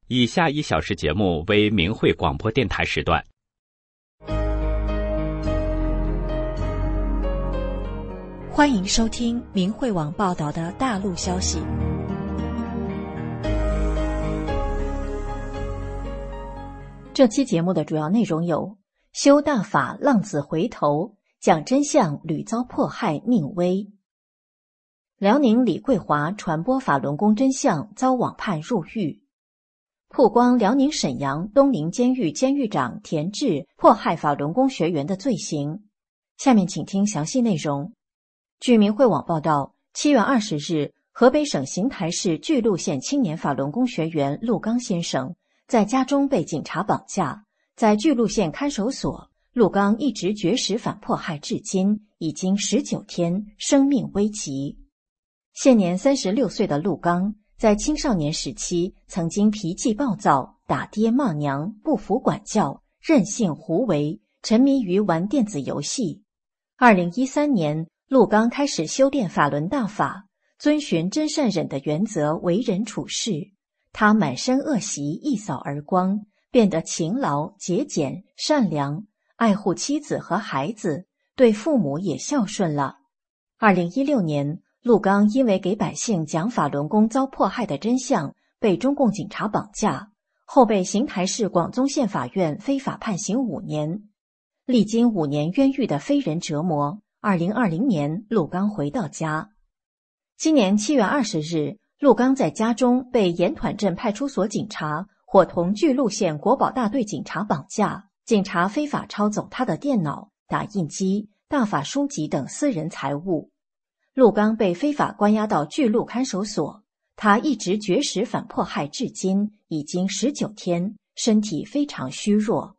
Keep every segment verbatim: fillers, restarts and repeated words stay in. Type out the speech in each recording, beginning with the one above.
以下一小时节目为明慧广播电台时段。 欢迎收听明慧网报道的大陆消息。这期节目的主要内容有：修大法浪子回头，讲真相屡遭迫害命危；辽宁李桂华传播法轮功真相遭网判入狱；曝光辽宁沈阳东陵监狱监狱长田志迫害法轮功学员的罪行。下面请听详细内容。据明慧网报道，七月二十日，河北省邢台市巨鹿县青年法轮功学员陆刚先生在家中被警察绑架，在巨鹿县看守所，陆刚一直绝食反迫害至今，已经十九天，生命危急。现年三十六岁的陆刚，在青少年时期曾经脾气暴躁，打爹骂娘，不服管教，任性胡为，沉迷于玩电子游戏。二零一三年，陆刚开始修炼法轮大法，遵循真善忍的原则为人处事。他满身恶习一扫而光，变得勤劳、节俭、善良，爱护妻子和孩子，对父母也孝顺了。二零一六年，陆刚因为给百姓讲法轮功遭迫害的真相，被中共警察绑架，后被邢台市广宗县法院非法判刑五年。历经五年冤狱的非人折磨，二零二零年，陆刚回到家。今年七月二十日，陆刚在家中被盐团镇派出所警察伙同巨鹿县国保大队警察绑架，警察非法抄走他的电脑、打印机、大法书籍等私人财物。陆刚被非法关押到巨鹿看守所，他一直绝食反迫害至今，已经十九天，身体非常虚弱。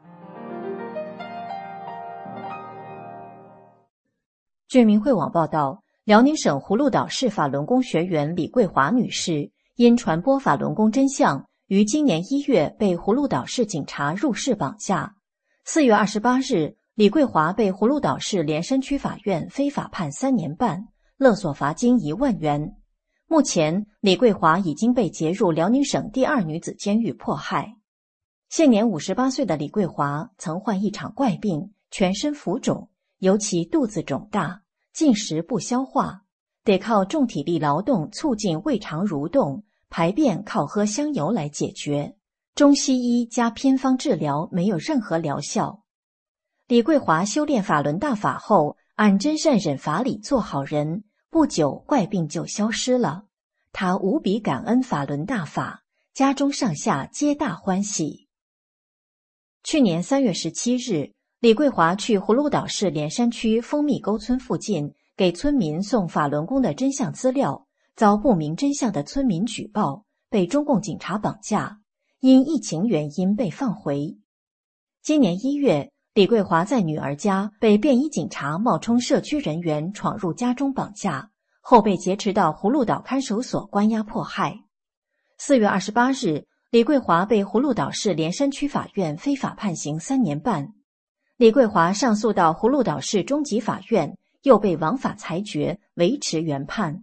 据明慧网报道，辽宁省葫芦岛市法轮功学员李桂华女士因传播法轮功真相，于今年一月被葫芦岛市警察入室绑架。四月二十八日，李桂华被葫芦岛市连山区法院非法判三年半，勒索罚金一万元。目前，李桂华已经被截入辽宁省第二女子监狱迫害。现年五十八岁的李桂华曾患一场怪病，全身浮肿，尤其肚子肿大，进食不消化，得靠重体力劳动促进胃肠蠕动，排便靠喝香油来解决。中西医加偏方治疗没有任何疗效。李桂华修炼法轮大法后，按真善忍法理做好人，不久怪病就消失了。他无比感恩法轮大法，家中上下皆大欢喜。去年三月十七日，李桂华去葫芦岛市连山区蜂蜜沟村附近给村民送法轮功的真相资料，遭不明真相的村民举报，被中共警察绑架，因疫情原因被放回。今年一月，李桂华在女儿家被便衣警察冒充社区人员闯入家中绑架，后被劫持到葫芦岛看守所关押迫害。四月二十八日，李桂华被葫芦岛市连山区法院非法判刑三年半。李桂华上诉到葫芦岛市中级法院，又被王法裁决，维持原判。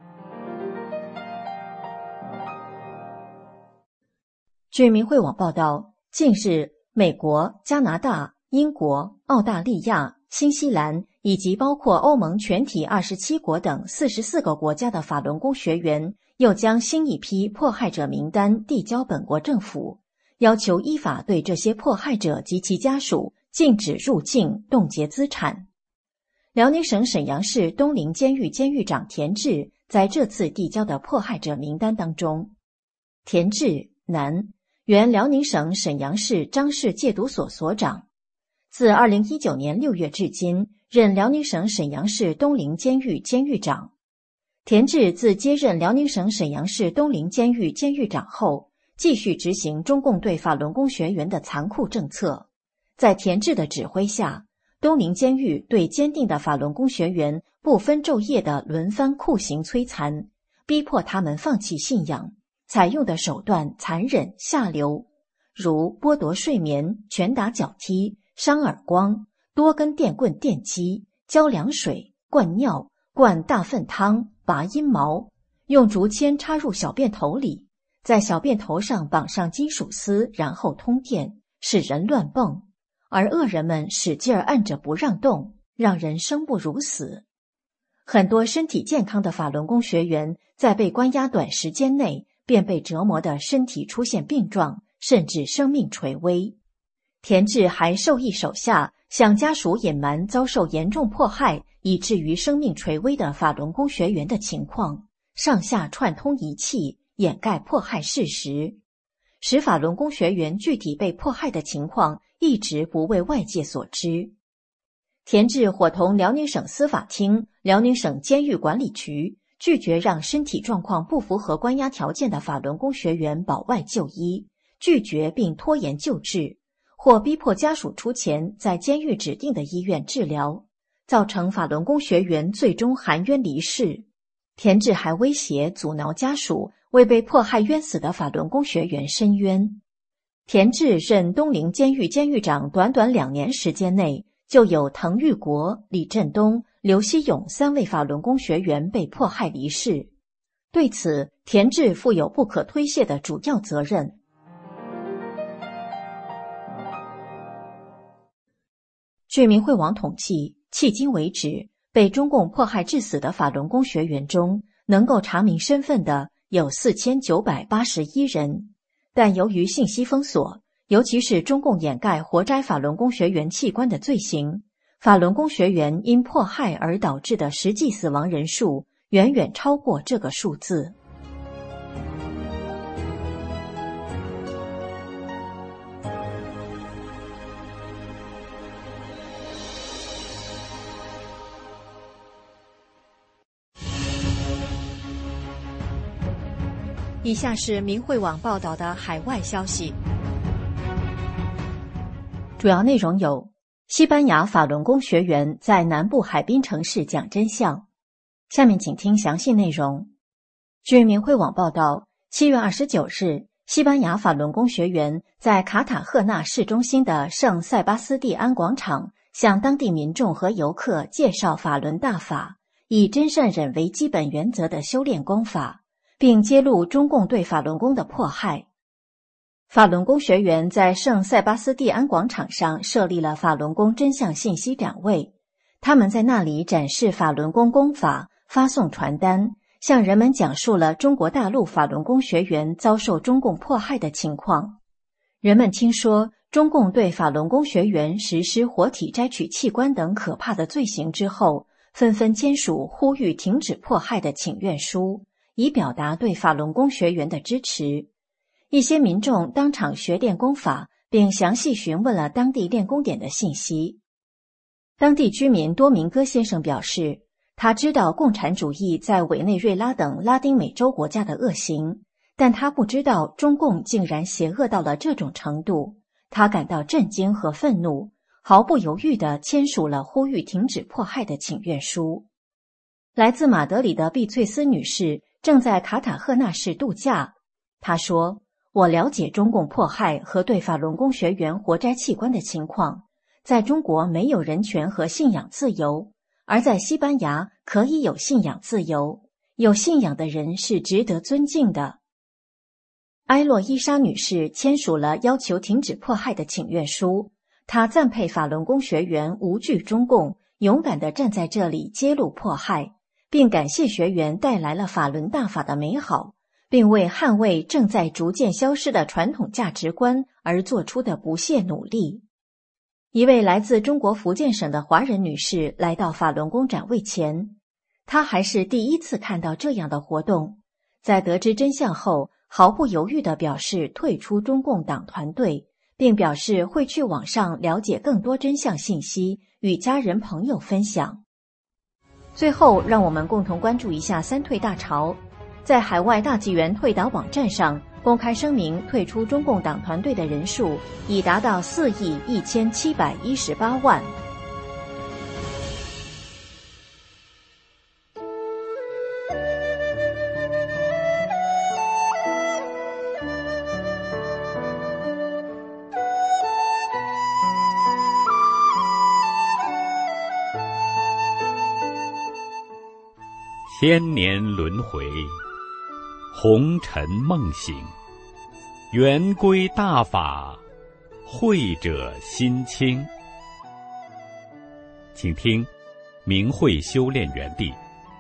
据明慧网报道，近日，美国、加拿大、英国、澳大利亚、新西兰以及包括欧盟全体二十七国等四十四个国家的法轮功学员，又将新一批迫害者名单递交本国政府，要求依法对这些迫害者及其家属禁止入境、冻结资产。辽宁省沈阳市东陵监狱监狱长田志在这次递交的迫害者名单当中。田志，男，原辽宁省沈阳市张氏戒毒所所长，自二零一九年六月至今，任辽宁省沈阳市东陵监狱监狱长。田志自接任辽宁省沈阳市东陵监狱监狱长后，继续执行中共对法轮功学员的残酷政策。在田志的指挥下，东陵监狱对坚定的法轮功学员不分昼夜地轮番酷刑摧残，逼迫他们放弃信仰，采用的手段残忍下流，如剥夺睡眠、拳打脚踢、伤耳光、多根电棍电击、浇凉水、灌尿、灌大粪汤、拔阴毛，用竹签插入小便头里， 在小便头上绑上金属丝，然后通电，使人乱蹦，而恶人们使劲儿按着不让动，让人生不如死。很多身体健康的法轮功学员在被关押短时间内便被折磨得身体出现病状，甚至生命垂危。田志还授意手下向家属隐瞒遭受严重迫害以至于生命垂危的法轮功学员的情况，上下串通一气，掩盖迫害事实，使法轮功学员具体被迫害的情况一直不为外界所知。田志伙同辽宁省司法厅、辽宁省监狱管理局拒绝让身体状况不符合关押条件的法轮功学员保外就医，拒绝并拖延救治，或逼迫家属出钱在监狱指定的医院治疗，造成法轮功学员最终含冤离世。田志还威胁阻挠家属为被迫害冤死的法轮功学员申冤。田志任东陵监狱监狱长短短两年时间内，就有滕玉国、李振东、刘希勇三位法轮功学员被迫害离世。对此，田志负有不可推卸的主要责任。据明慧网统计，迄今为止，被中共迫害致死的法轮功学员中，能够查明身份的有四千九百八十一人，但由于信息封锁，尤其是中共掩盖活摘法轮功学员器官的罪行，法轮功学员因迫害而导致的实际死亡人数远远超过这个数字。以下是明慧网报道的海外消息，主要内容有：西班牙法轮功学员在南部海滨城市讲真相。下面请听详细内容。据明慧网报道，七月二十九日，西班牙法轮功学员在卡塔赫纳市中心的圣塞巴斯蒂安广场向当地民众和游客介绍法轮大法，以真善忍为基本原则的修炼功法，并揭露中共对法轮功的迫害。法轮功学员在圣塞巴斯蒂安广场上设立了法轮功真相信息展位，他们在那里展示法轮功功法，发送传单，向人们讲述了中国大陆法轮功学员遭受中共迫害的情况。人们听说中共对法轮功学员实施活体摘取器官等可怕的罪行之后，纷纷签署呼吁停止迫害的请愿书，以表达对法轮功学员的支持。一些民众当场学练功法，并详细询问了当地练功点的信息。当地居民多明戈先生表示，他知道共产主义在委内瑞拉等拉丁美洲国家的恶行，但他不知道中共竟然邪恶到了这种程度。他感到震惊和愤怒，毫不犹豫地签署了呼吁停止迫害的请愿书。来自马德里的毕翠斯女士正在卡塔赫纳市度假。她说，我了解中共迫害和对法轮功学员活摘器官的情况，在中国没有人权和信仰自由，而在西班牙可以有信仰自由，有信仰的人是值得尊敬的。埃洛伊莎女士签署了要求停止迫害的请愿书，她赞佩法轮功学员无惧中共，勇敢地站在这里揭露迫害，并感谢学员带来了法轮大法的美好，并为捍卫正在逐渐消失的传统价值观而做出的不懈努力。一位来自中国福建省的华人女士来到法轮功展位前，她还是第一次看到这样的活动，在得知真相后，毫不犹豫地表示退出中共党团队，并表示会去网上了解更多真相信息，与家人朋友分享。最后，让我们共同关注一下三退大潮。在海外大纪元退党网站上公开声明退出中共党团队的人数已达到四亿一千七百一十八万。 千年轮回， 红尘梦醒，圆归大法，慧者心清。请听明慧修炼园地。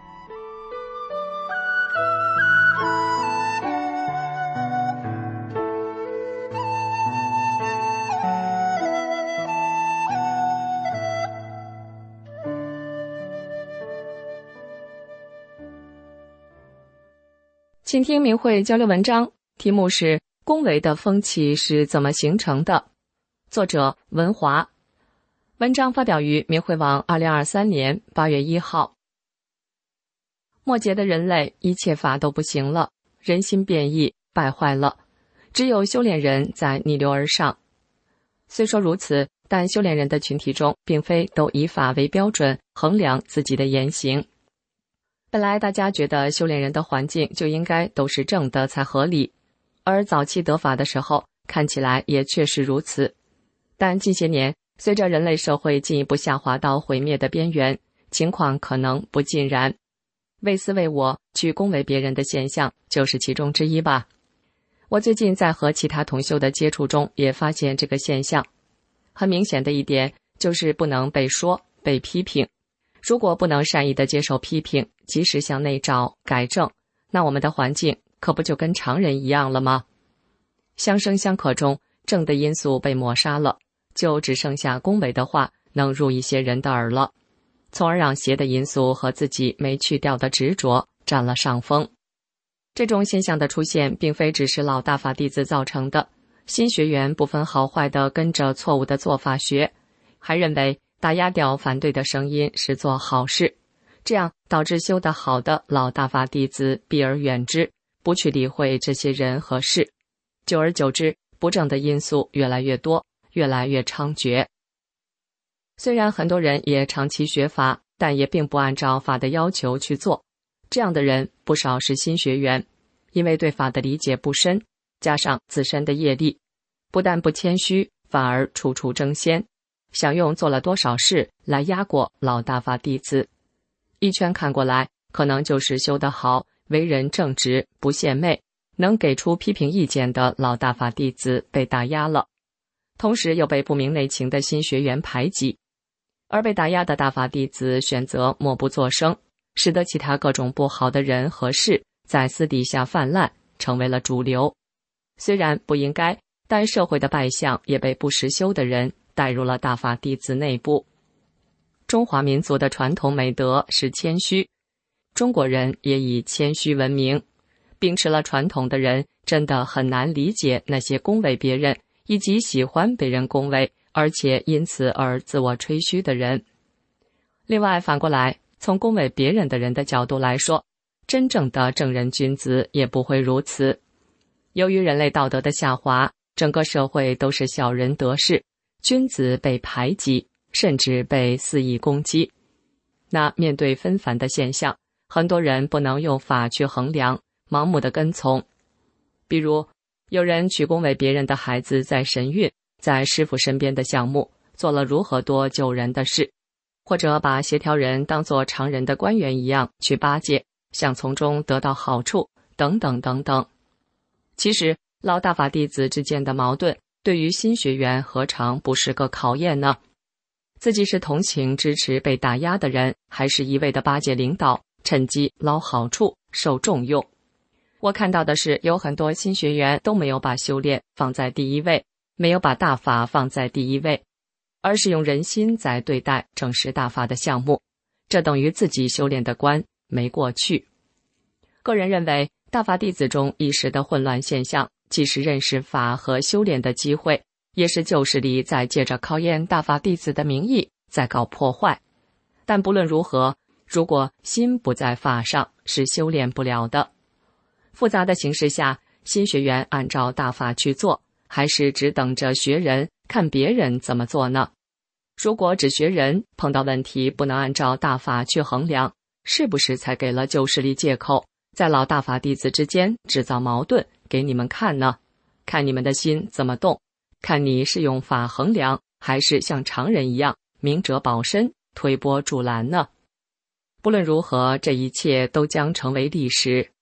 请听明慧交流文章，题目是恭维的风气是怎么形成的，作者文华。文章发表于明慧网二零二三年八月一号。末节的人类，一切法都不行了，人心变异，败坏了，只有修炼人在逆流而上。虽说如此，但修炼人的群体中并非都以法为标准衡量自己的言行。本来大家觉得修炼人的环境就应该都是正的才合理，而早期得法的时候看起来也确实如此。但近些年随着人类社会进一步下滑到毁灭的边缘，情况可能不尽然。为私为我去恭维别人的现象就是其中之一吧。我最近在和其他同修的接触中也发现这个现象。很明显的一点就是不能被说被批评。如果不能善意地接受批评，及时向内找改正，那我们的环境可不就跟常人一样了吗？相生相克中，正的因素被抹杀了，就只剩下恭维的话能入一些人的耳了，从而让邪的因素和自己没去掉的执着占了上风。这种现象的出现并非只是老大法弟子造成的，新学员不分好坏地跟着错误的做法学，还认为打压掉反对的声音是做好事，这样导致修得好的老大法弟子避而远之，不去理会这些人和事。久而久之，不正的因素越来越多，越来越猖獗。虽然很多人也长期学法，但也并不按照法的要求去做。这样的人不少是新学员，因为对法的理解不深，加上自身的业力，不但不谦虚，反而处处争先，想用做了多少事来压过老大法弟子。一圈看过来，可能就是修得好，为人正直，不献媚，能给出批评意见的老大法弟子被打压了，同时又被不明内情的新学员排挤，而被打压的大法弟子选择默不作声，使得其他各种不好的人和事在私底下泛滥，成为了主流。虽然不应该，但社会的败相也被不识修的人带入了大法弟子内部。中华民族的传统美德是谦虚，中国人也以谦虚闻名。秉持了传统的人真的很难理解那些恭维别人以及喜欢被人恭维，而且因此而自我吹嘘的人。另外反过来，从恭维别人的人的角度来说，真正的正人君子也不会如此。由于人类道德的下滑，整个社会都是小人得势，君子被排挤，甚至被肆意攻击。那面对纷繁的现象，很多人不能用法去衡量，盲目的跟从。比如有人去恭维别人的孩子在神韵，在师父身边的项目做了如何多救人的事，或者把协调人当作常人的官员一样去巴结，想从中得到好处，等等等等。其实老大法弟子之间的矛盾对于新学员何尝不是个考验呢？自己是同情支持被打压的人，还是一味的巴结领导，趁机捞好处，受重用？我看到的是，有很多新学员都没有把修炼放在第一位，没有把大法放在第一位，而是用人心在对待正式大法的项目，这等于自己修炼的关没过去。个人认为，大法弟子中一时的混乱现象，既是认识法和修炼的机会，也是旧势力在借着考验大法弟子的名义在搞破坏。但不论如何，如果心不在法上，是修炼不了的。复杂的形势下，新学员按照大法去做，还是只等着学人看别人怎么做呢？如果只学人，碰到问题不能按照大法去衡量，是不是才给了旧势力借口，在老大法弟子之间制造矛盾给你们看呢？看你们的心怎么动，看你是用法衡量，还是像常人一样明哲保身，推波助澜呢？不论如何，这一切都将成为历史。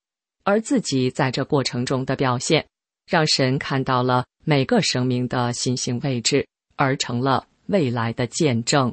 而自己在这过程中的表现，让神看到了每个生命的信心位置，而成了未来的见证。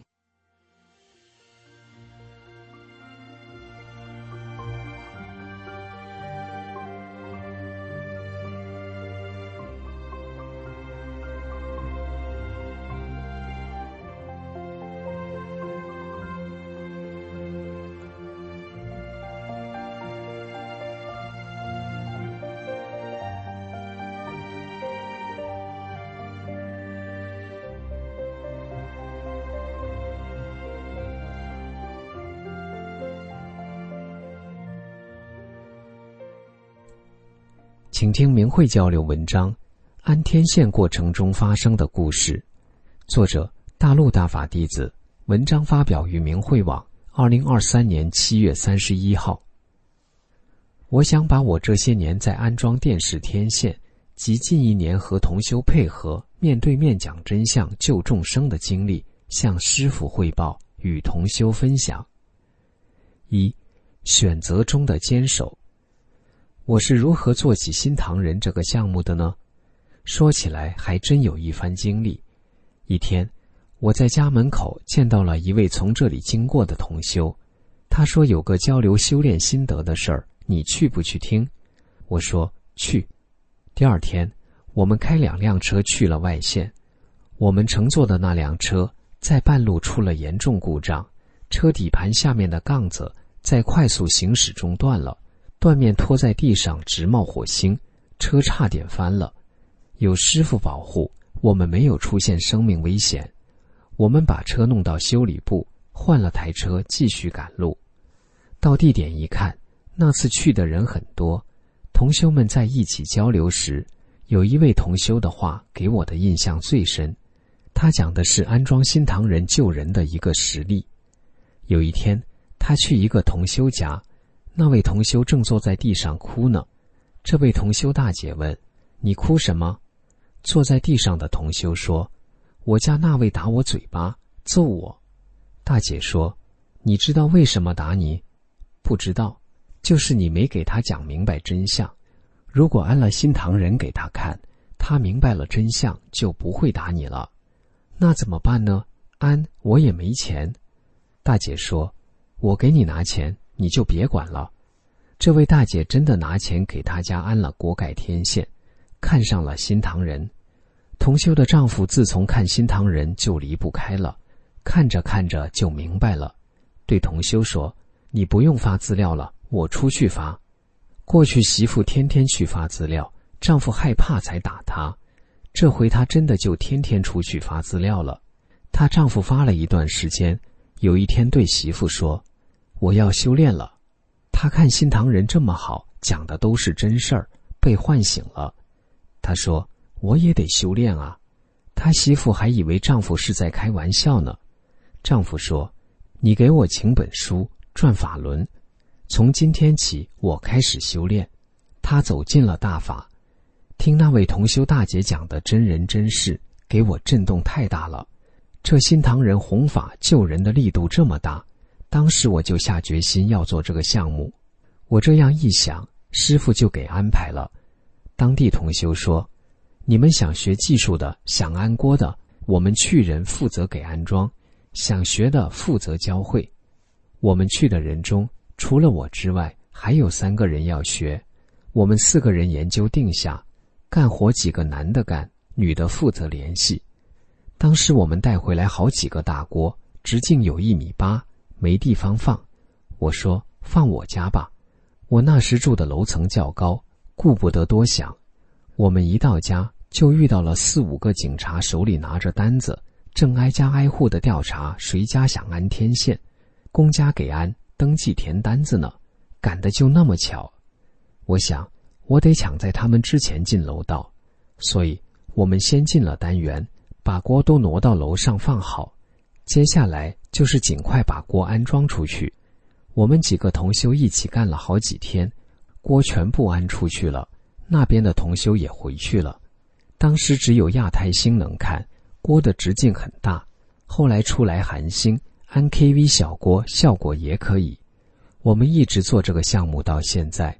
请听明慧交流文章，安天线过程中发生的故事。作者大陆大法弟子，文章发表于明慧网，二零二三年七月三十一号。我想把我这些年在安装电视天线及近一年和同修配合面对面讲真相救众生的经历向师父汇报，与同修分享。一、选择中的坚守。我是如何做起新唐人这个项目的呢？说起来还真有一番经历。一天，我在家门口见到了一位从这里经过的同修，他说有个交流修炼心得的事儿，你去不去听？我说去。第二天，我们开两辆车去了外县。我们乘坐的那辆车在半路出了严重故障，车底盘下面的杠子在快速行驶中断了，断面拖在地上直冒火星，车差点翻了。有师父保护，我们没有出现生命危险。我们把车弄到修理部，换了台车继续赶路。到地点一看，那次去的人很多，同修们在一起交流时，有一位同修的话给我的印象最深。他讲的是安装新唐人救人的一个实例。有一天，他去一个同修家，那位同修正坐在地上哭呢。这位同修大姐问：你哭什么？坐在地上的同修说：我家那位打我嘴巴，揍我。大姐说：你知道为什么打你？不知道，就是你没给他讲明白真相。如果安了新唐人给他看，他明白了真相，就不会打你了。那怎么办呢？安，我也没钱。大姐说：我给你拿钱，你就别管了。这位大姐真的拿钱给他家安了锅盖天线，看上了新唐人。同修的丈夫自从看新唐人就离不开了，看着看着就明白了，对同修说：你不用发资料了，我出去发。过去媳妇天天去发资料，丈夫害怕才打她，这回她真的就天天出去发资料了。她丈夫发了一段时间，有一天对媳妇说：我要修炼了。她看新唐人这么好，讲的都是真事儿，被唤醒了。她说：我也得修炼啊。她媳妇还以为丈夫是在开玩笑呢。丈夫说：你给我请本书转法轮，从今天起我开始修炼。她走进了大法，听那位同修大姐讲的真人真事，给我震动太大了。这新唐人弘法救人的力度这么大，当时我就下决心要做这个项目。我这样一想，师父就给安排了。当地同修说：你们想学技术的，想安锅的，我们去人负责给安装，想学的负责教会。我们去的人中，除了我之外，还有三个人要学。我们四个人研究定下，干活几个男的干，女的负责联系。当时我们带回来好几个大锅，直径有一米八，没地方放。我说放我家吧，我那时住的楼层较高，顾不得多想。我们一到家就遇到了四五个警察，手里拿着单子，正挨家挨户的调查谁家想安天线，公家给安，登记填单子呢，赶得就那么巧。我想我得抢在他们之前进楼道，所以我们先进了单元，把锅都挪到楼上放好。接下来就是尽快把锅安装出去。我们几个同修一起干了好几天，锅全部安出去了，那边的同修也回去了。当时只有亚太星能看，锅的直径很大，后来出来韩星安 K V 小锅效果也可以。我们一直做这个项目到现在，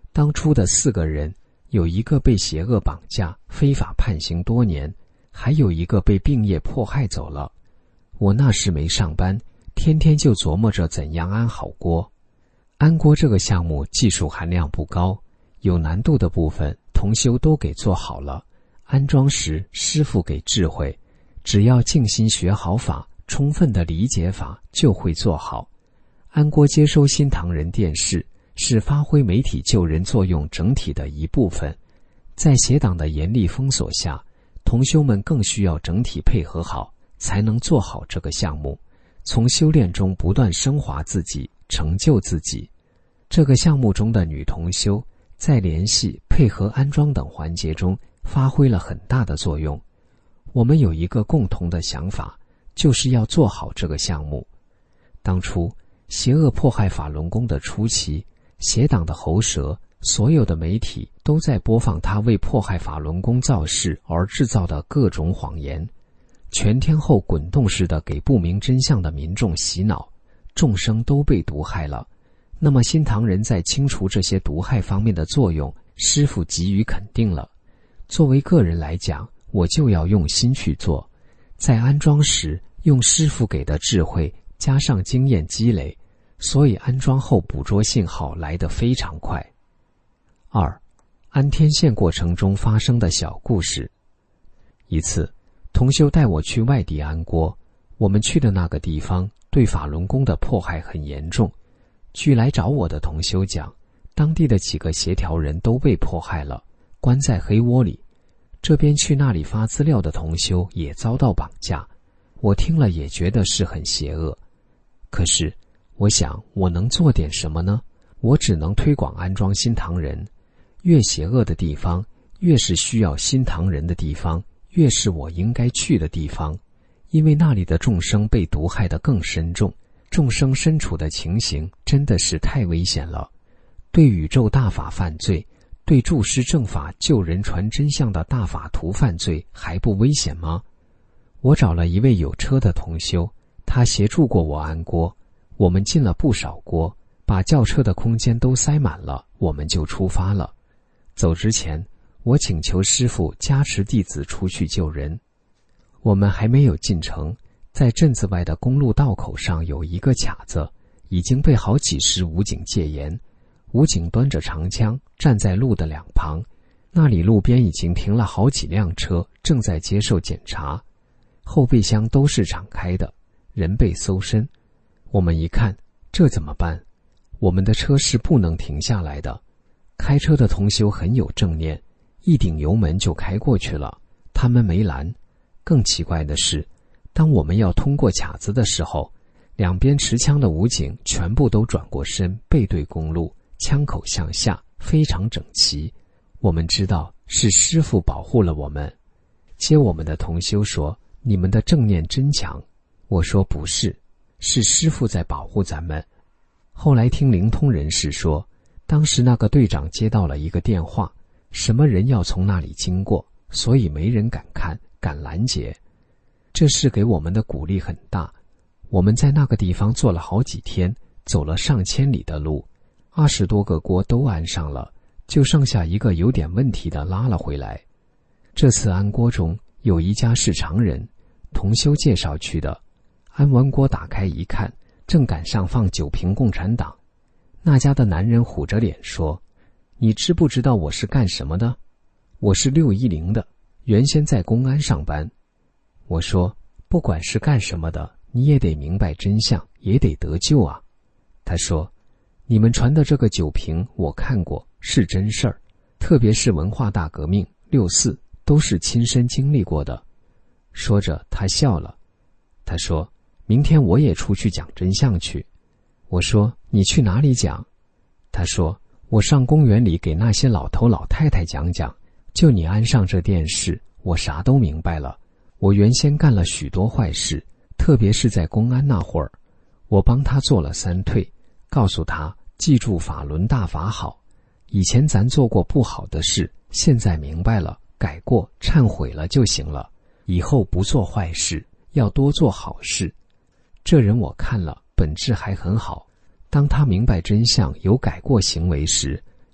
当初的四个人，有一个被邪恶绑架，非法判刑多年，还有一个被病业迫害走了。我那时没上班，天天就琢磨着怎样安好锅。安锅这个项目技术含量不高，有难度的部分同修都给做好了，安装时师父给智慧，只要静心学好法，充分的理解法，就会做好。安锅接收新唐人电视，是发挥媒体救人作用整体的一部分。在邪党的严厉封锁下，同修们更需要整体配合好，才能做好这个项目，从修炼中不断升华自己，成就自己。这个项目中的女同修在联系、配合、安装等环节中发挥了很大的作用。我们有一个共同的想法，就是要做好这个项目。当初邪恶迫害法轮功的初期，邪党的喉舌，所有的媒体都在播放他为迫害法轮功造势而制造的各种谎言，全天候滚动式的给不明真相的民众洗脑，众生都被毒害了。那么新唐人在清除这些毒害方面的作用，师父给予肯定了。作为个人来讲，我就要用心去做，在安装时用师父给的智慧加上经验积累，所以安装后捕捉信号来得非常快。二，安天线过程中发生的小故事。一次，同修带我去外地安锅，我们去的那个地方对法轮功的迫害很严重。据来找我的同修讲，当地的几个协调人都被迫害了，关在黑窝里。这边去那里发资料的同修也遭到绑架，我听了也觉得是很邪恶。可是我想，我能做点什么呢？我只能推广安装新唐人。越邪恶的地方，越是需要新唐人的地方，越是我应该去的地方。因为那里的众生被毒害得更深重，众生身处的情形真的是太危险了。对宇宙大法犯罪，对注释正法救人传真相的大法徒犯罪，还不危险吗？我找了一位有车的同修，他协助过我安锅，我们进了不少锅，把轿车的空间都塞满了，我们就出发了。走之前，我请求师父加持弟子出去救人。我们还没有进城，在镇子外的公路道口上有一个卡子，已经被好几十武警戒严。武警端着长枪站在路的两旁，那里路边已经停了好几辆车，正在接受检查，后备箱都是敞开的，人被搜身。我们一看，这怎么办？我们的车是不能停下来的。开车的同修很有正念，一顶油门就开过去了，他们没拦。更奇怪的是，当我们要通过卡子的时候，两边持枪的武警全部都转过身，背对公路，枪口向下，非常整齐。我们知道是师父保护了我们。接我们的同修说，你们的正念真强。我说不是，是师父在保护咱们。后来听灵通人士说，当时那个队长接到了一个电话，什么人要从那里经过，所以没人敢看，敢拦截。这事给我们的鼓励很大。我们在那个地方坐了好几天，走了上千里的路，二十多个锅都安上了，就剩下一个有点问题的拉了回来。这次安锅中有一家是常人，同修介绍去的。安完锅打开一看，正赶上放酒瓶共产党。那家的男人虎着脸说，你知不知道我是干什么的？我是六一零的，原先在公安上班。我说，不管是干什么的，你也得明白真相，也得得救啊。他说，你们传的这个酒瓶我看过，是真事儿，特别是文化大革命、六四都是亲身经历过的。说着他笑了。他说，明天我也出去讲真相去。我说，你去哪里讲？他说，我上公园里给那些老头老太太讲讲，就你安上这电视，我啥都明白了。我原先干了许多坏事，特别是在公安那会儿，我帮他做了三退，告诉他记住法轮大法好，以前咱做过不好的事，现在明白了，改过忏悔了就行了，以后不做坏事，要多做好事。这人我看了，本质还很好，当他明白真相，有改过行为时，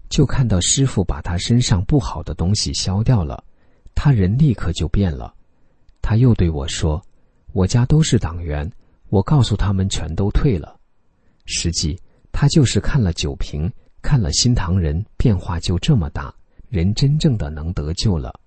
就看到师父把他身上不好的东西消掉了，他人立刻就变了。他又对我说，我家都是党员，我告诉他们全都退了。实际他就是看了酒瓶，看了心堂人，变化就这么大，人真正的能得救了。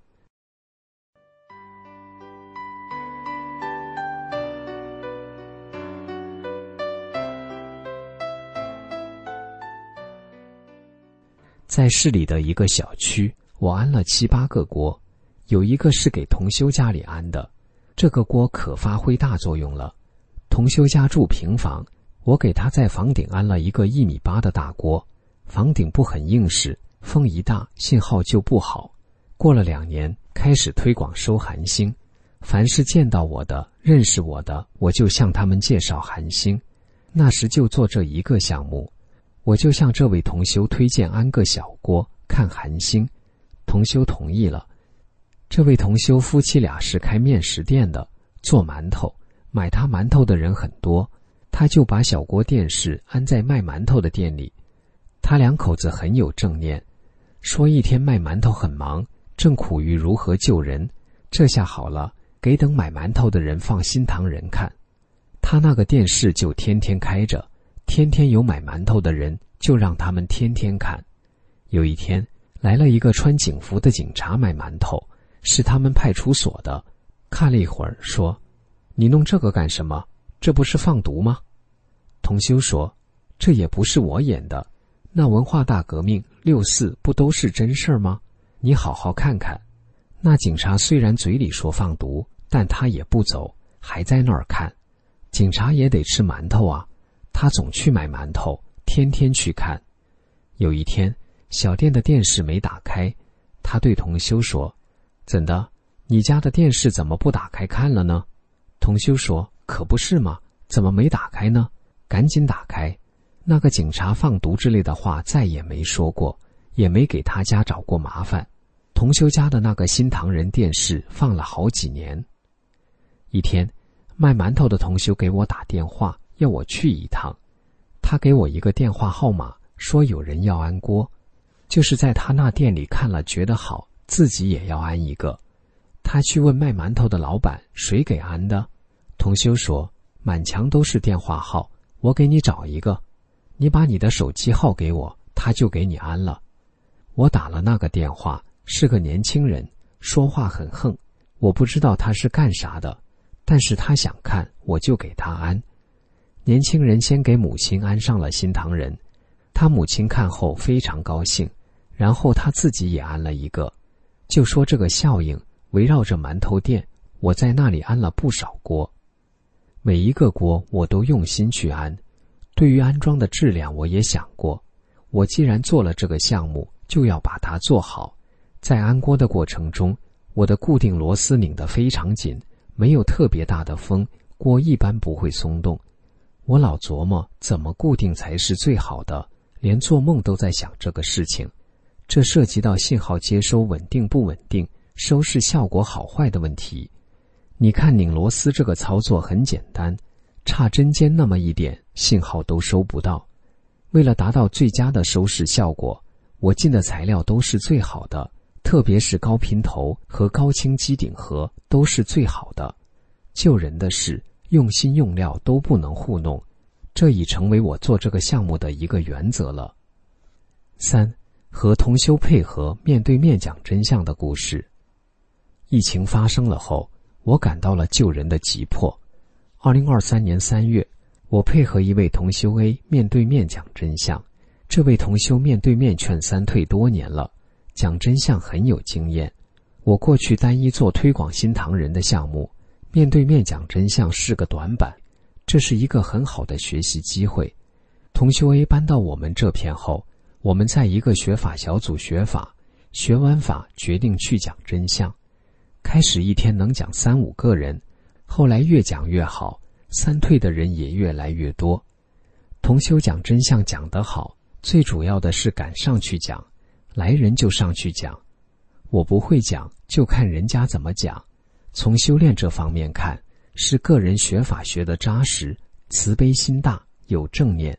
在市里的一个小区，我安了七八个锅，有一个是给同修家里安的，这个锅可发挥大作用了。同修家住平房，我给他在房顶安了一个一米八的大锅，房顶不很硬实，风一大信号就不好。过了两年，开始推广收寒星，凡是见到我的认识我的，我就向他们介绍寒星。那时就做这一个项目，我就向这位同修推荐安个小锅看寒星，同修同意了。这位同修夫妻俩是开面食店的，做馒头，买他馒头的人很多，他就把小锅电视安在卖馒头的店里。他两口子很有正念，说一天卖馒头很忙，正苦于如何救人，这下好了，给等买馒头的人放心堂人看。他那个电视就天天开着，天天有买馒头的人，就让他们天天看。有一天来了一个穿警服的警察买馒头，是他们派出所的，看了一会儿说，你弄这个干什么？这不是放毒吗？同修说，这也不是我演的，那文化大革命六四不都是真事儿吗？你好好看看。那警察虽然嘴里说放毒，但他也不走，还在那儿看。警察也得吃馒头啊，他总去买馒头，天天去看。有一天小店的电视没打开，他对同修说，怎的，你家的电视怎么不打开看了呢？同修说，可不是嘛，怎么没打开呢？赶紧打开。那个警察放毒之类的话再也没说过，也没给他家找过麻烦。同修家的那个新唐人电视放了好几年。一天卖馒头的同修给我打电话，要我去一趟。他给我一个电话号码，说有人要安锅，就是在他那店里看了觉得好，自己也要安一个。他去问卖馒头的老板，谁给安的？同修说，满墙都是电话号，我给你找一个，你把你的手机号给我，他就给你安了。我打了那个电话，是个年轻人，说话很横，我不知道他是干啥的，但是他想看，我就给他安。年轻人先给母亲安上了新唐人，他母亲看后非常高兴，然后他自己也安了一个。就说这个效应围绕着馒头店，我在那里安了不少锅。每一个锅我都用心去安，对于安装的质量我也想过，我既然做了这个项目，就要把它做好。在安锅的过程中，我的固定螺丝拧得非常紧，没有特别大的风，锅一般不会松动。我老琢磨怎么固定才是最好的，连做梦都在想这个事情。这涉及到信号接收稳定不稳定，收视效果好坏的问题。你看拧螺丝这个操作很简单，差针尖那么一点，信号都收不到。为了达到最佳的收视效果，我进的材料都是最好的，特别是高频头和高清机顶盒都是最好的。救人的事，用心用料都不能糊弄，这已成为我做这个项目的一个原则了。三，和同修配合面对面讲真相的故事。疫情发生了后，我感到了救人的急迫。二零二三年三月，我配合一位同修 A 面对面讲真相。这位同修面对面劝三退多年了，讲真相很有经验。我过去单一做推广新唐人的项目，面对面讲真相是个短板，这是一个很好的学习机会。同修 A 搬到我们这片后，我们在一个学法小组学法，学完法决定去讲真相。开始一天能讲三五个人，后来越讲越好，三退的人也越来越多。同修讲真相讲得好，最主要的是敢上去讲，来人就上去讲。我不会讲，就看人家怎么讲。从修炼这方面看，是个人学法学得扎实，慈悲心大，有正念。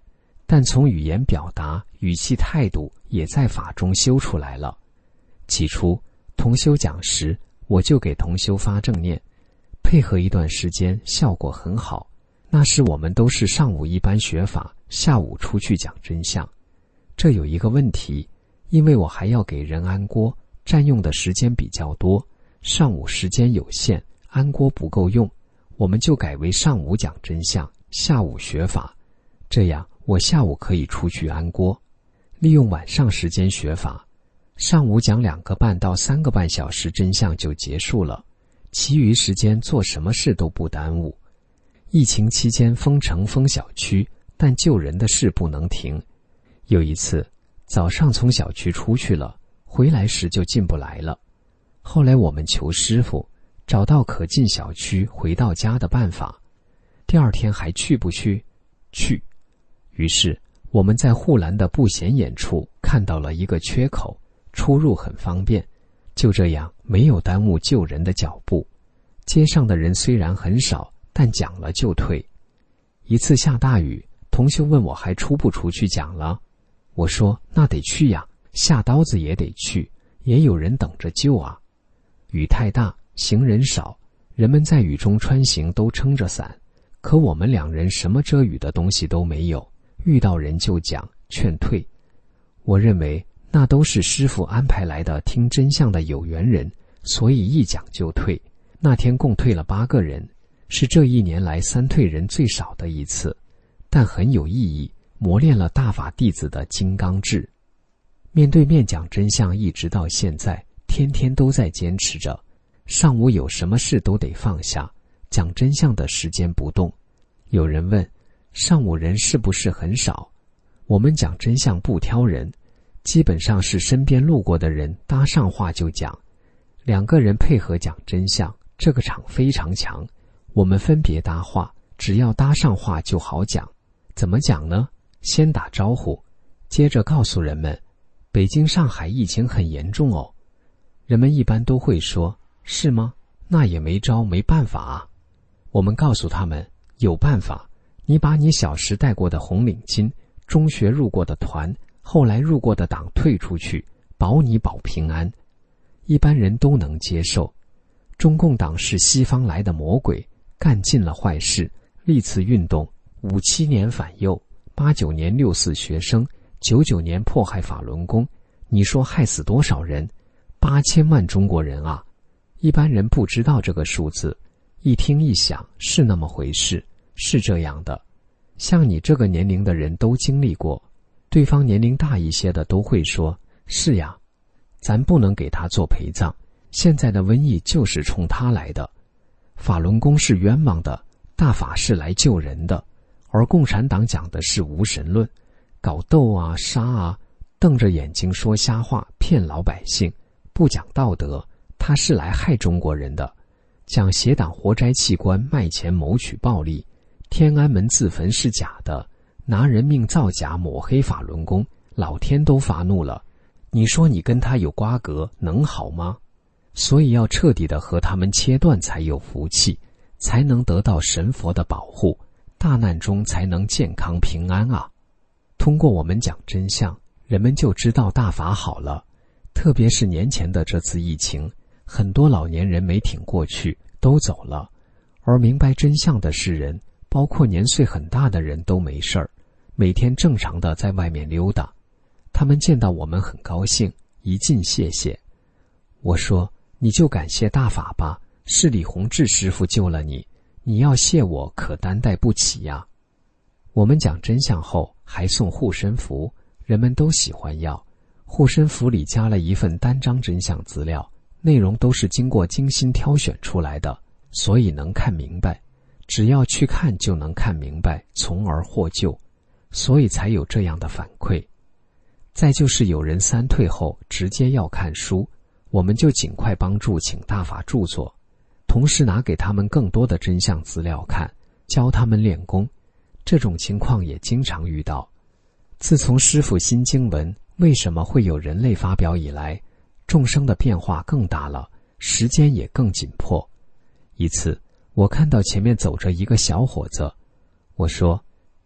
但从语言表达、语气态度也在法中修出来了。起初同修讲时，我就给同修发正念，配合一段时间，效果很好。那时我们都是上午一班学法，下午出去讲真相。这有一个问题，因为我还要给人安锅，占用的时间比较多，上午时间有限，安锅不够用，我们就改为上午讲真相，下午学法。这样我下午可以出去安锅，利用晚上时间学法，上午讲两个半到三个半小时真相就结束了，其余时间做什么事都不耽误。疫情期间封城封小区，但救人的事不能停。有一次早上从小区出去了，回来时就进不来了。后来我们求师父，找到可进小区回到家的办法。第二天还去不去？去。于是我们在护栏的不显眼处看到了一个缺口，出入很方便。就这样没有耽误救人的脚步。街上的人虽然很少，但讲了就退。一次下大雨，同修问我还出不出去讲了，我说那得去呀，下刀子也得去，也有人等着救啊。雨太大，行人少，人们在雨中穿行都撑着伞，可我们两人什么遮雨的东西都没有，遇到人就讲，劝退。我认为那都是师父安排来的听真相的有缘人，所以一讲就退。那天共退了八个人，是这一年来三退人最少的一次，但很有意义，磨练了大法弟子的金刚智。面对面讲真相一直到现在，天天都在坚持着。上午有什么事都得放下，讲真相的时间不动。有人问，上午人是不是很少？我们讲真相不挑人，基本上是身边路过的人搭上话就讲。两个人配合讲真相，这个场非常强，我们分别搭话，只要搭上话就好讲。怎么讲呢？先打招呼，接着告诉人们，北京、上海疫情很严重哦。人们一般都会说，是吗？那也没招没办法啊。我们告诉他们，有办法，你把你小时带过的红领巾、中学入过的团、后来入过的党退出去，保你保平安。一般人都能接受。中共党是西方来的魔鬼，干尽了坏事，历次运动，五七年反右，八九年六四学生，九九年迫害法轮功，你说害死多少人？八千万中国人啊！一般人不知道这个数字，一听一想是那么回事，是这样的。像你这个年龄的人都经历过，对方年龄大一些的都会说，是呀，咱不能给他做陪葬，现在的瘟疫就是冲他来的。法轮功是冤枉的，大法是来救人的，而共产党讲的是无神论，搞斗啊杀啊，瞪着眼睛说瞎话，骗老百姓，不讲道德，他是来害中国人的。讲邪党活摘器官，卖钱谋取暴利，天安门自焚是假的，拿人命造假，抹黑法轮功，老天都发怒了。你说你跟他有瓜葛，能好吗？所以要彻底的和他们切断，才有福气，才能得到神佛的保护，大难中才能健康平安啊。通过我们讲真相，人们就知道大法好了。特别是年前的这次疫情，很多老年人没挺过去，都走了，而明白真相的世人，包括年岁很大的人都没事儿，每天正常的在外面溜达。他们见到我们很高兴，一进谢谢。我说，你就感谢大法吧，是李洪志师父救了你，你要谢我可担待不起呀。我们讲真相后还送护身符，人们都喜欢要。护身符里加了一份单张真相资料，内容都是经过精心挑选出来的，所以能看明白，只要去看就能看明白，从而获救，所以才有这样的反馈。再就是有人三退后直接要看书，我们就尽快帮助请大法著作，同时拿给他们更多的真相资料看，教他们练功。这种情况也经常遇到。自从师父新经文为什么会有人类发表以来，众生的变化更大了，时间也更紧迫。一次我看到前面走着一个小伙子，我说，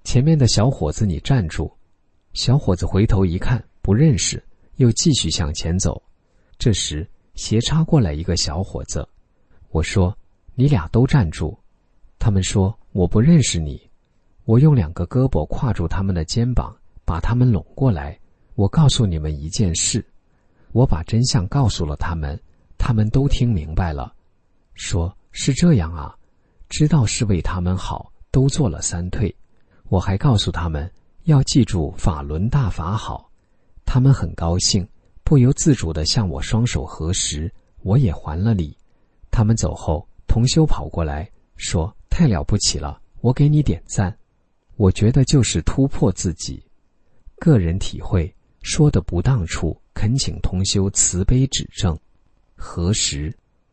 前面的小伙子，你站住。小伙子回头一看，不认识，又继续向前走。这时斜插过来一个小伙子，我说，你俩都站住。他们说，我不认识你。我用两个胳膊挎住他们的肩膀，把他们拢过来。我告诉你们一件事。我把真相告诉了他们，他们都听明白了，说是这样啊，知道是为他们好，都做了三退。我还告诉他们要记住法轮大法好，他们很高兴，不由自主地向我双手合十，我也还了礼。他们走后，同修跑过来说，太了不起了，我给你点赞。我觉得就是突破自己，个人体会，说的不当处，恳请同修慈悲指正。何时？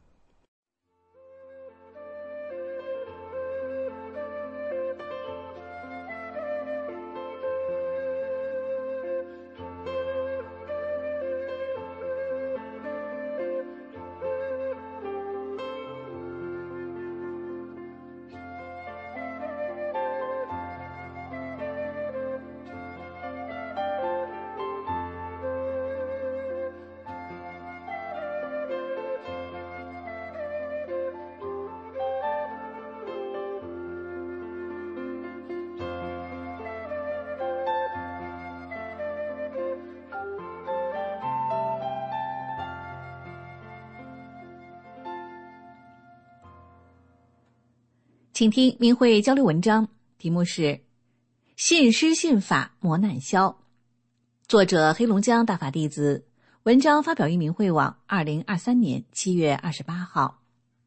请听明慧交流文章，题目是信师信法磨难消，作者黑龙江大法弟子，文章发表于明慧网二零二三年七月二十八号。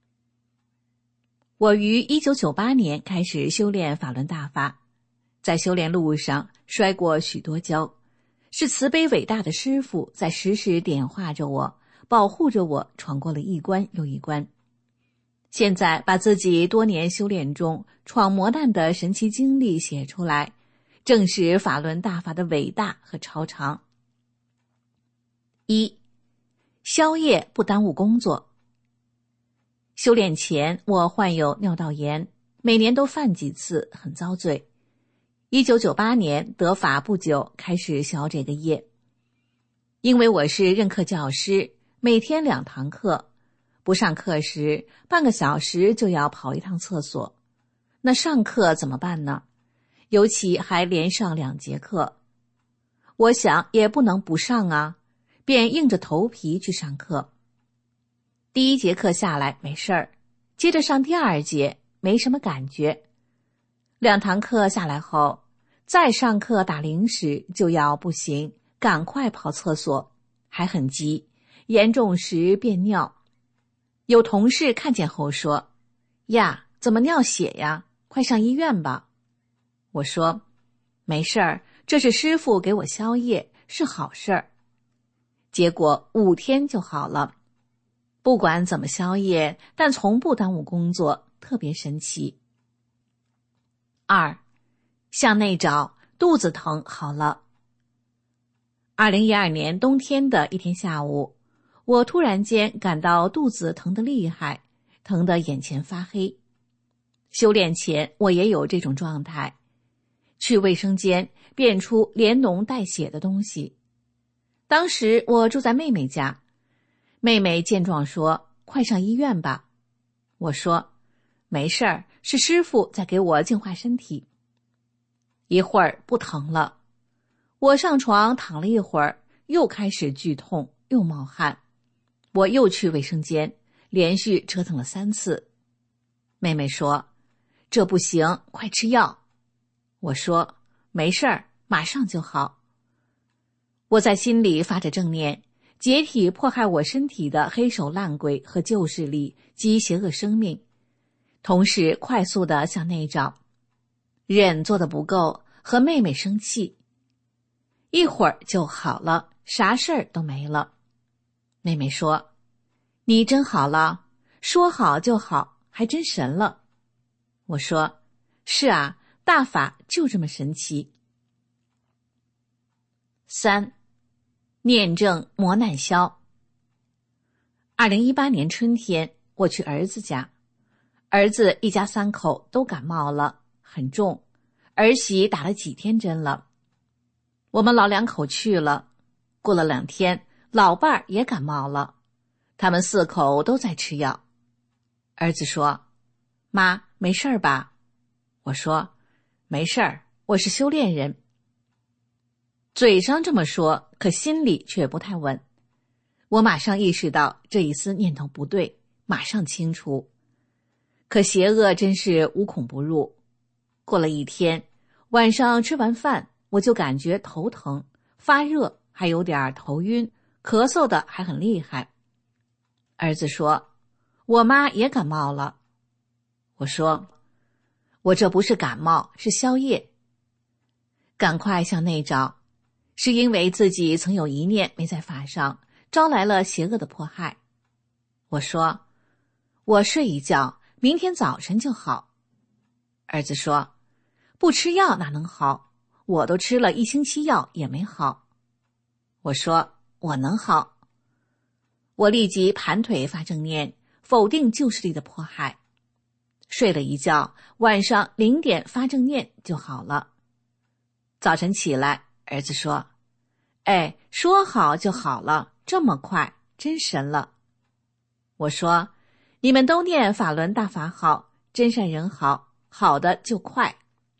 我于一九九八年开始修炼法轮大法，在修炼路上摔过许多跤，是慈悲伟大的师父在时时点化着我，保护着我，闯过了一关又一关。现在把自己多年修炼中闯磨难的神奇经历写出来，正是法轮大法的伟大和超常。一，宵夜不耽误工作。修炼前我患有尿道炎，每年都犯几次，很遭罪。一九九八年得法不久，开始消这个业。因为我是任课教师，每天两堂课，不上课时半个小时就要跑一趟厕所，那上课怎么办呢？尤其还连上两节课，我想也不能不上啊，便硬着头皮去上课。第一节课下来没事儿，接着上第二节没什么感觉，两堂课下来后，再上课打零时就要不行，赶快跑厕所，还很急，严重时便尿。有同事看见后说，呀，怎么尿血呀？快上医院吧。我说，没事儿，这是师父给我消业，是好事儿。结果五天就好了。不管怎么消业，但从不耽误工作，特别神奇。二，向内找，肚子疼好了。二零一二年冬天的一天下午，我突然间感到肚子疼得厉害，疼得眼前发黑。修炼前我也有这种状态，去卫生间变出连脓带血的东西。当时我住在妹妹家，妹妹见状说，快上医院吧。我说，没事儿，是师父在给我净化身体。一会儿不疼了，我上床躺了一会儿，又开始剧痛，又冒汗。我又去卫生间，连续折腾了三次。妹妹说，这不行，快吃药。我说，没事儿，马上就好。我在心里发着正念，解体迫害我身体的黑手烂鬼和旧势力及邪恶生命，同时快速地向内找。忍做得不够，和妹妹生气。一会儿就好了，啥事儿都没了。妹妹说，你真好了，说好就好，还真神了。我说，是啊，大法就这么神奇。三，念正磨难消。二零一八年春天，我去儿子家，儿子一家三口都感冒了，很重， 儿媳打了几天针了。我们老两口去了，过了两天，老伴儿也感冒了，他们四口都在吃药。儿子说：妈，没事儿吧？我说：没事儿，我是修炼人。嘴上这么说，可心里却不太稳。我马上意识到这一丝念头不对，马上清除。可邪恶真是无孔不入。过了一天，晚上吃完饭，我就感觉头疼、发热，还有点头晕，咳嗽的还很厉害。儿子说：我妈也感冒了。我说：我这不是感冒，是宵夜。赶快向内找，是因为自己曾有一念没在法上，招来了邪恶的迫害。我说：我睡一觉，明天早晨就好。儿子说：不吃药哪能好？我都吃了一星期药也没好。我说：我能好。我立即盘腿发正念，否定旧势力的迫害。睡了一觉，晚上零点发正念就好了。早晨起来，儿子说：哎，说好就好了，这么快，真神了。我说：你们都念法轮大法好，真善人好，好的就快。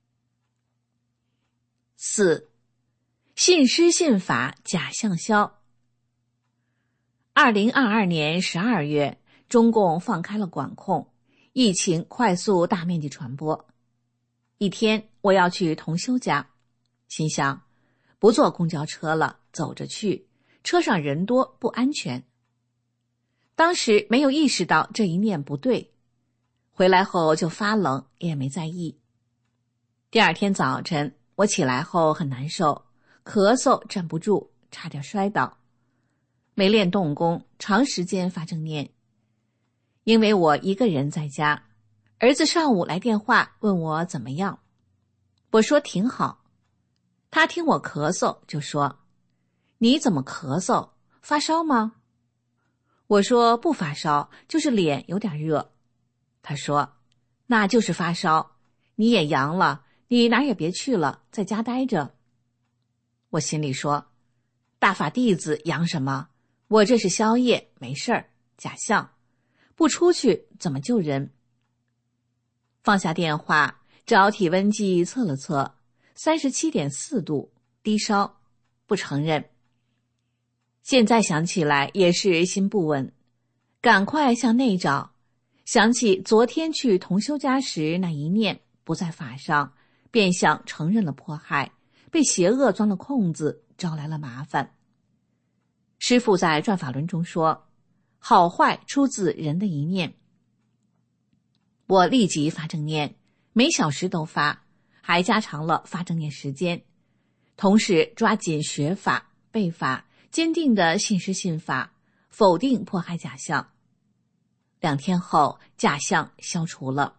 四，信师信法假象消。二零二二年十二月，中共放开了管控，疫情快速大面积传播。一天，我要去同修家，心想不坐公交车了，走着去，车上人多不安全。当时没有意识到这一念不对，回来后就发冷，也没在意。第二天早晨，我起来后很难受，咳嗽站不住，差点摔倒。没练动功，长时间发正念。因为我一个人在家，儿子上午来电话问我怎么样，我说挺好。他听我咳嗽就说：你怎么咳嗽？发烧吗？我说不发烧，就是脸有点热。他说：那就是发烧，你也阳了，你哪也别去了，在家待着。我心里说：大法弟子阳什么？我这是宵夜，没事儿，假象，不出去怎么救人？放下电话，找体温计测了测， 三十七点四度，低烧，不承认。现在想起来也是心不稳，赶快向内找，想起昨天去同修家时那一念不在法上，便想承认了迫害，被邪恶钻了空子，招来了麻烦。师父在转法轮中说，好坏出自人的一念。我立即发正念，每小时都发，还加长了发正念时间，同时抓紧学法背法，坚定的信师信法，否定迫害假象。两天后，假象消除了。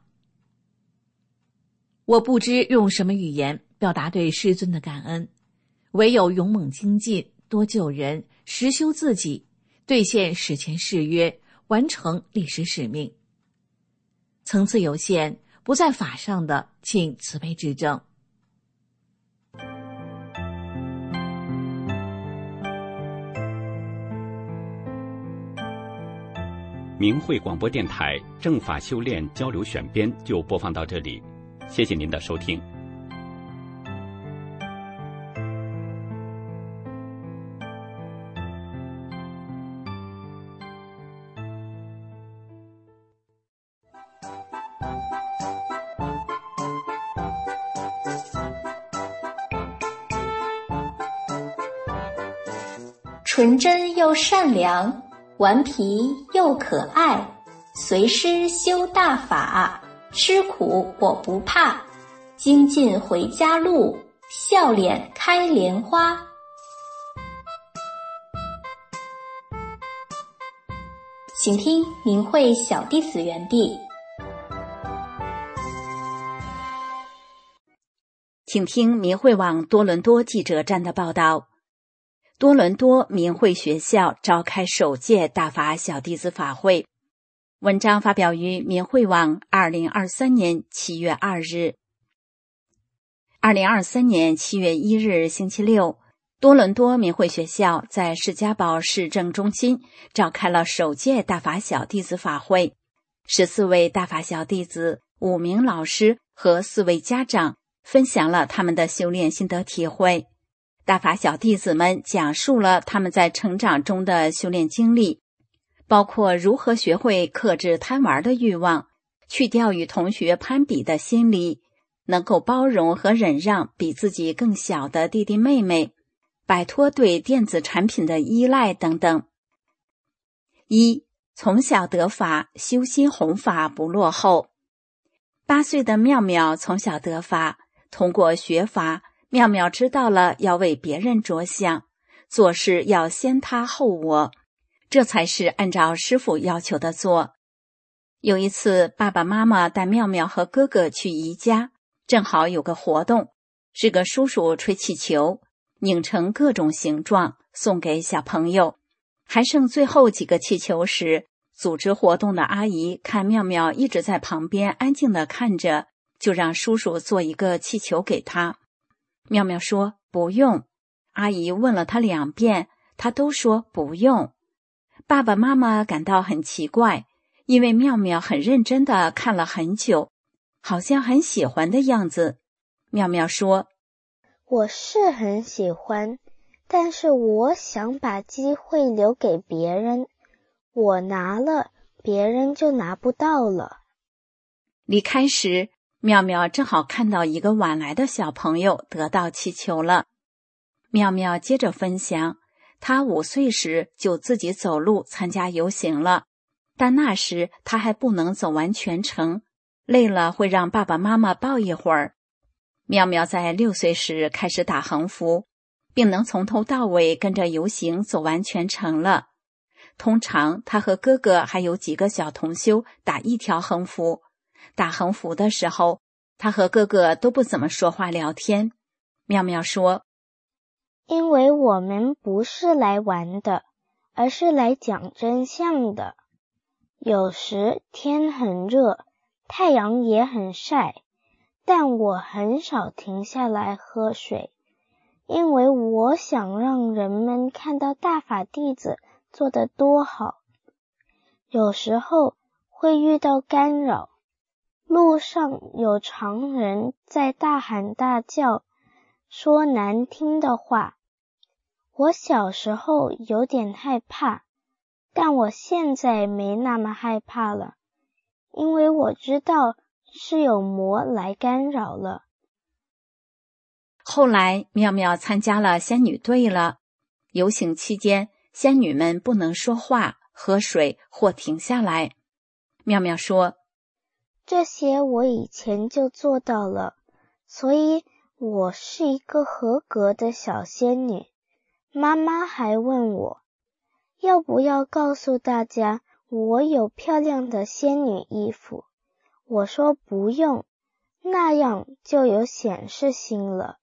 我不知用什么语言表达对师尊的感恩，唯有勇猛精进，多救人，实修自己，兑现史前誓约，完成历史使命。层次有限，不在法上的，请慈悲指正。 明慧广播电台正法修炼交流选编就播放到这里，谢谢您的收听。 纯真又善良，顽皮又可爱，随师修大法，吃苦我不怕，精进回家路，笑脸开莲花。请听明慧小弟子园地。 请听明慧网多伦多记者站的报道。多伦多明慧学校召开首届大法小弟子法会，文章发表于明慧网二零二三年七月二日。 二零二三年七月一日星期六，多伦多明慧学校在士嘉堡市政中心召开了首届大法小弟子法会，十四位大法小弟子、五名老师和四位家长分享了他们的修炼心得体会。大法小弟子们讲述了他们在成长中的修炼经历，包括如何学会克制贪玩的欲望，去掉与同学攀比的心理，能够包容和忍让比自己更小的弟弟妹妹，摆脱对电子产品的依赖等等。一、从小得法，修心弘法不落后。八岁的妙妙从小得法，通过学法，妙妙知道了要为别人着想，做事要先他后我，这才是按照师父要求的做。有一次，爸爸妈妈带妙妙和哥哥去姨家，正好有个活动，是个叔叔吹气球，拧成各种形状送给小朋友。还剩最后几个气球时，组织活动的阿姨看妙妙一直在旁边安静地看着，就让叔叔做一个气球给她。妙妙说不用，阿姨问了她两遍，她都说不用。爸爸妈妈感到很奇怪，因为妙妙很认真地看了很久，好像很喜欢的样子。妙妙说， 我是很喜欢，但是我想把机会留给别人，我拿了，别人就拿不到了。 离开时，妙妙正好看到一个晚来的小朋友得到气球了。妙妙接着分享，她五岁时就自己走路参加游行了，但那时她还不能走完全程，累了会让爸爸妈妈抱一会儿。妙妙在六岁时开始打横幅，并能从头到尾跟着游行走完全程了。通常她和哥哥还有几个小同修打一条横幅，打横幅的时候，她和哥哥都不怎么说话聊天。妙妙说， 因为我们不是来玩的，而是来讲真相的。有时天很热，太阳也很晒，但我很少停下来喝水，因为我想让人们看到大法弟子做得多好。有时候会遇到干扰，路上有常人在大喊大叫，说难听的话。我小时候有点害怕，但我现在没那么害怕了，因为我知道是有魔来干扰了。 后来妙妙参加了仙女队了。游行期间，仙女们不能说话、喝水或停下来。妙妙说， 这些我以前就做到了，所以我是一个合格的小仙女。妈妈还问我，要不要告诉大家我有漂亮的仙女衣服？我说不用，那样就有显示性了。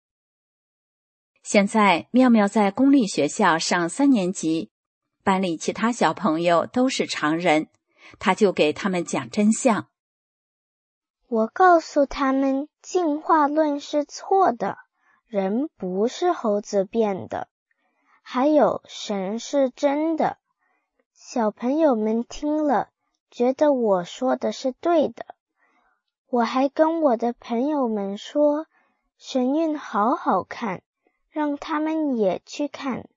现在妙妙在公立学校上三年级，班里其他小朋友都是常人，她就给他们讲真相。 我告诉他们，进化论是错的，人不是猴子变的，还有神是真的。小朋友们听了，觉得我说的是对的。我还跟我的朋友们说，神韵好好看，让他们也去看。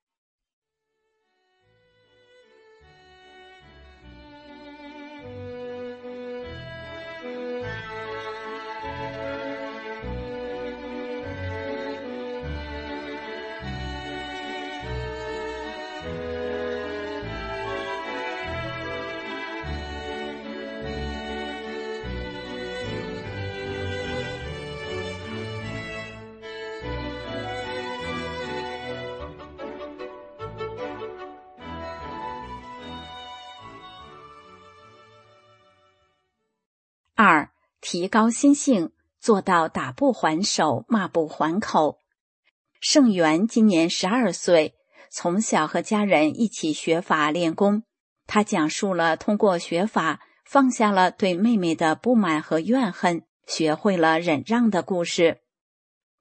二、提高心性，做到打不还手，骂不还口。盛元今年十二岁，从小和家人一起学法练功。他讲述了通过学法放下了对妹妹的不满和怨恨，学会了忍让的故事。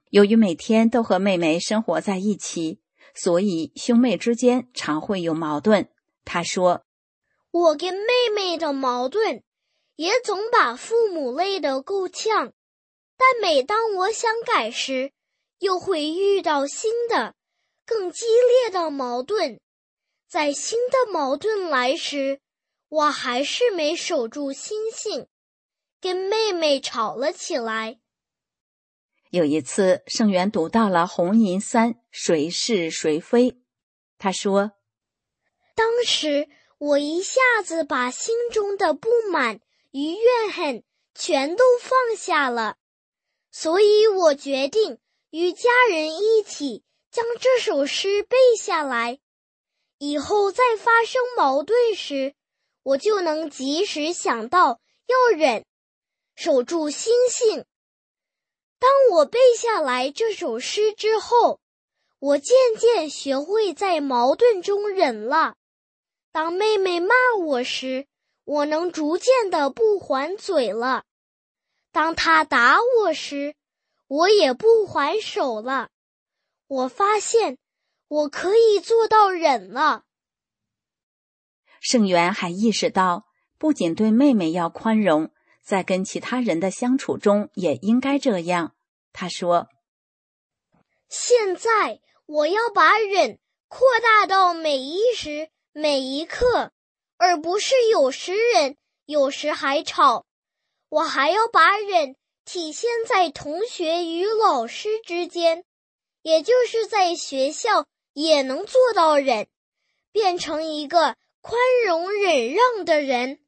由于每天都和妹妹生活在一起，所以兄妹之间常会有矛盾。他说， 我跟妹妹的矛盾也总把父母累得够呛，但每当我想改时，又会遇到新的更激烈的矛盾。在新的矛盾来时，我还是没守住心性，跟妹妹吵了起来。 有一次，圣元读到了红银三，谁是谁非。他说， 当时我一下子把心中的不满与怨恨全都放下了，所以我决定与家人一起将这首诗背下来，以后再发生矛盾时，我就能及时想到要忍，守住心性。当我背下来这首诗之后，我渐渐学会在矛盾中忍了。当妹妹骂我时，我能逐渐的不还嘴了；当她打我时，我也不还手了。我发现我可以做到忍了。 圣元还意识到，不仅对妹妹要宽容，在跟其他人的相处中也应该这样。他说， 现在我要把忍扩大到每一时每一刻，而不是有时忍有时还吵。我还要把忍体现在同学与老师之间，也就是在学校也能做到忍，变成一个宽容忍让的人。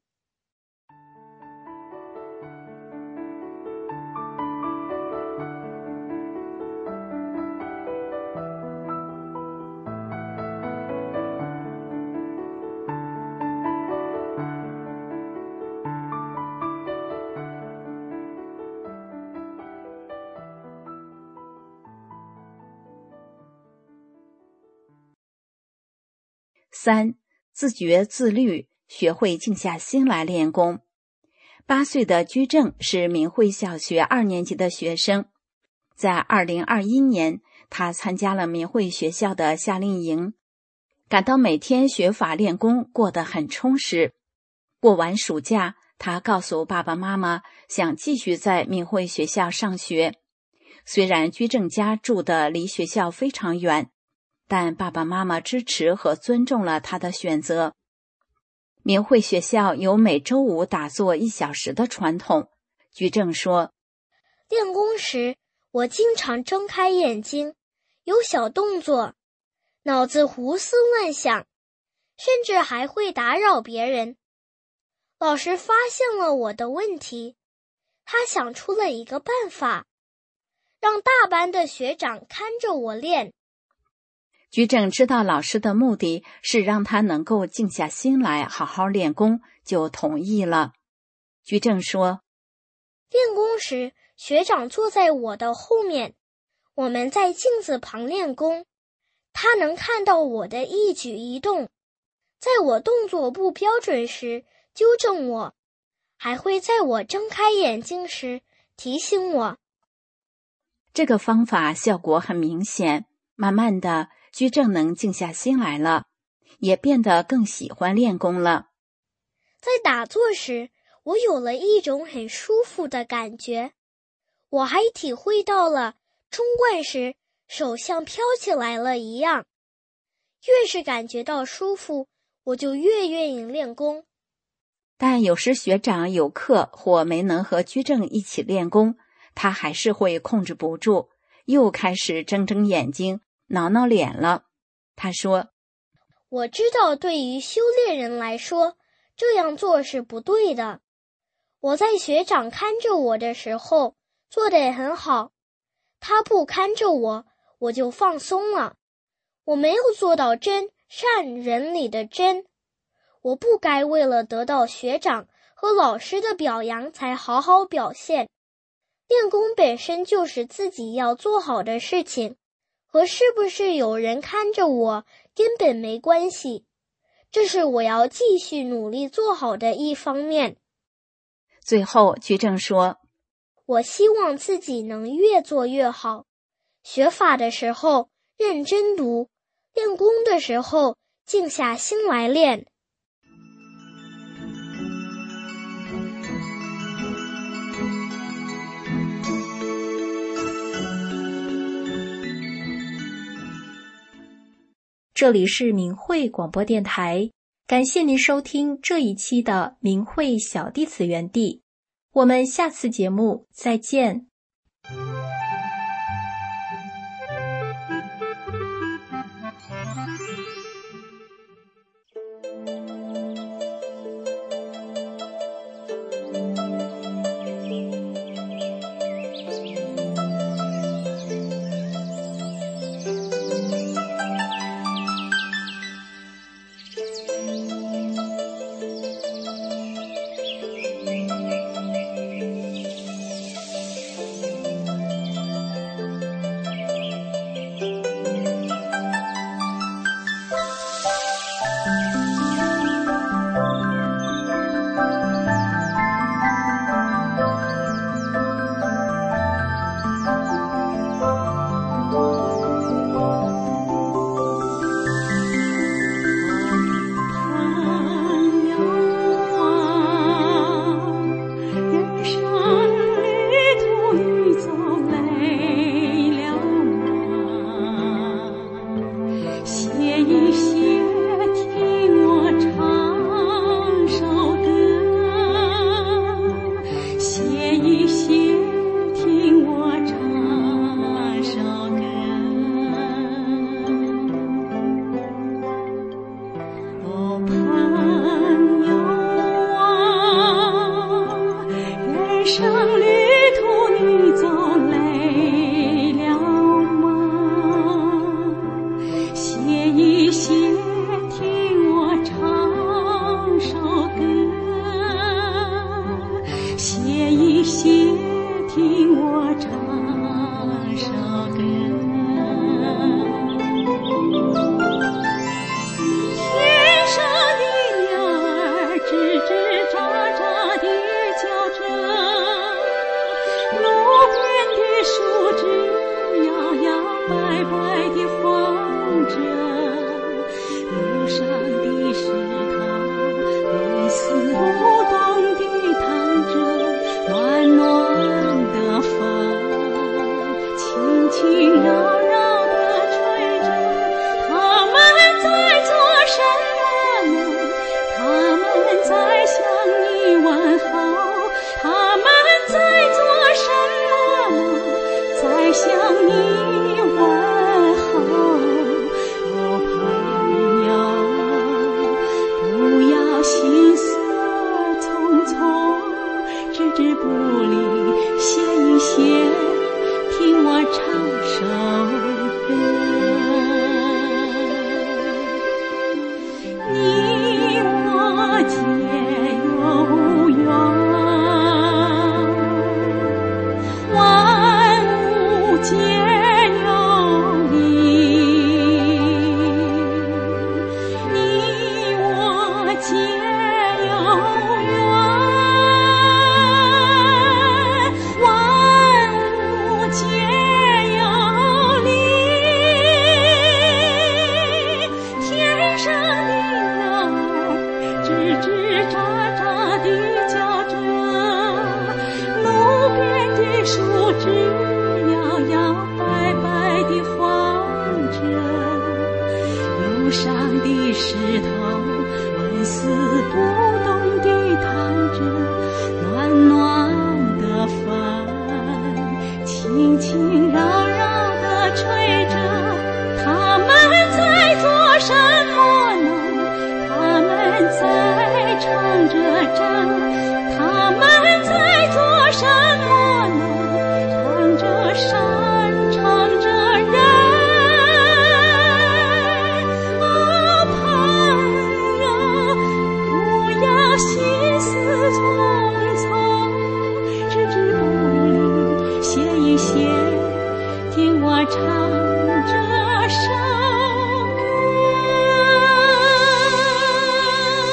三、自觉自律，学会静下心来练功。八岁的居正是明慧小学二年级的学生，在二零二一年，他参加了明慧学校的夏令营，感到每天学法练功过得很充实。过完暑假，他告诉爸爸妈妈想继续在明慧学校上学。虽然居正家住的离学校非常远，但爸爸妈妈支持和尊重了他的选择。明慧学校有每周五打坐一小时的传统。居正说， 练功时，我经常睁开眼睛，有小动作，脑子胡思乱想，甚至还会打扰别人。老师发现了我的问题，他想出了一个办法，让大班的学长看着我练。 居正知道老师的目的是让他能够静下心来好好练功，就同意了。居正说， 练功时，学长坐在我的后面，我们在镜子旁练功，他能看到我的一举一动，在我动作不标准时纠正我，还会在我睁开眼睛时提醒我。 这个方法效果很明显，慢慢的居正能静下心来了，也变得更喜欢练功了。 在打坐时，我有了一种很舒服的感觉，我还体会到了冲冠时手像飘起来了一样。越是感觉到舒服，我就越愿意练功。 但有时学长有课或没能和居正一起练功，他还是会控制不住，又开始睁睁眼睛挠挠脸了。他说， 我知道对于修炼人来说，这样做是不对的。我在学长看着我的时候做得很好，他不看着我，我就放松了。我没有做到真善人里的真，我不该为了得到学长和老师的表扬才好好表现。练功本身就是自己要做好的事情，和是不是有人看着我根本没关系，这是我要继续努力做好的一方面。 最后居正说， 我希望自己能越做越好， 学法的时候认真读，练功的时候静下心来练。 这里是明慧广播电台，感谢您收听这一期的明慧小弟子园地，我们下次节目再见。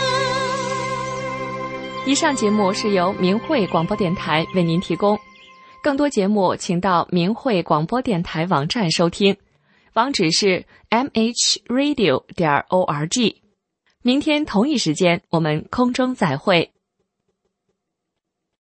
以上节目是由明慧广播电台为您提供。 更多节目请到明慧广播电台网站收听，网址是 m h radio 点 org。明天同一时间我们空中再会。